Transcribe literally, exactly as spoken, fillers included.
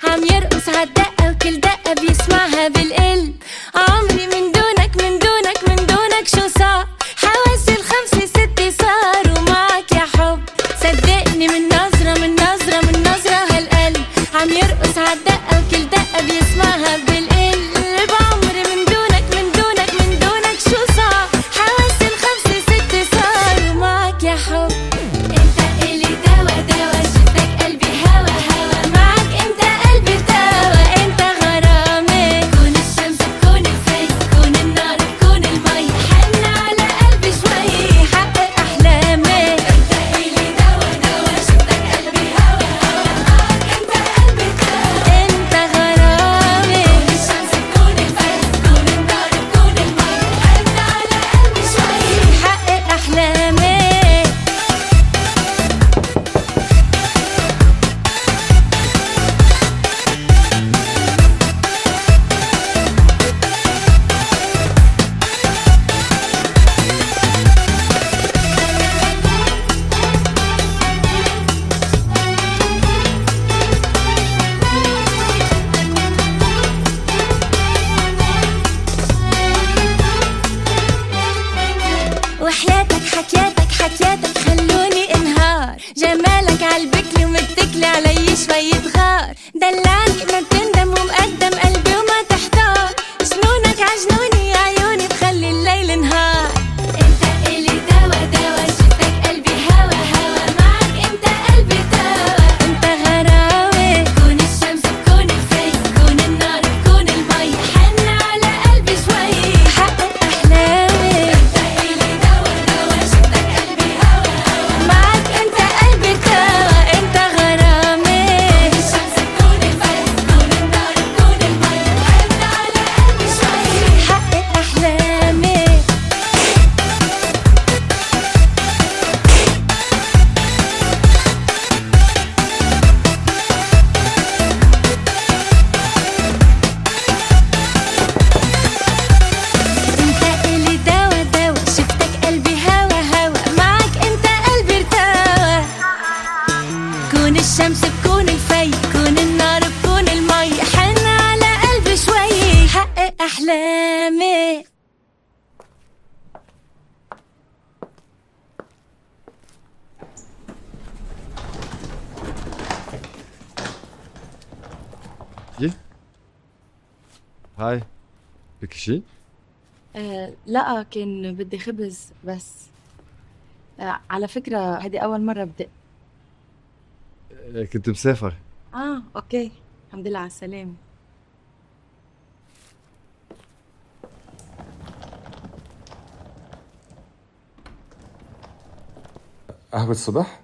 عم يرقص عالدقة وكل دقة بيسمعها بالقلب. عمري من دونك من دونك من دونك شو صار، حواسي الخمسة ستة صاروا معك يا حب. صدقني من نظرة من نظرة من نظرة هالقلب عم يرقص عالدقة وكل دقة بيسمعها بالقلب. عمري من دونك من دونك من دونك شو صار، حواسي الخمسة ستة صاروا معك يا حب. انت الي دوا دوا شفتك قلبي هوا هوا، معك انت قلبي ارتوى. انت غرامي كون الشمس كون الفي كون النار كون المي، حن على قلبي شوي حقق احلامي. انت الي دوا دوا شفتك قلبي هوا هوا، معك انت قلبي ارتوى. انت غرامي كون الشمس كون الفي كون النار كون المي، حن على قلبي شوي حقق احلامي. وحياتك حكياتك حكياتك خلوني انهار، جمالك عالبكلي ومتكلي علي شوية غار. دلعني ما بتندم ومقدم قلبي وما تحتار، جنونك عجنوني عيوني بخلي الليل نهار. انت الي دوا دوا شفتك قلبي هوا هوا، معك انت قلبي ارتوى. انت غراوي كون الشمس كون الفي كون النار كون المي، حن على قلبي شوي حقق احلامي. انت الي دوا دوا شفتك قلبي هوا هوا، معك انت قلبي ارتوى. انت غرامي كون الشمس كون الفي كون النار كون المي، حن على قلبي شوي حقق احلامي. انت الي دوا دوا شفتك قلبي هوا هوا، معك انت قلبي ارتوى. كون الشمس بكون الفي كون النار بكون المي، حن على قلبي شوي حقق احلامي. جي هاي فيك شي؟ آه لا، كان بدي خبز بس. آه على فكرة هيدي أول مرة بدق. آه، كنت مسافر. آه أوكي، الحمد لله على السلامة. قهوة الصبح؟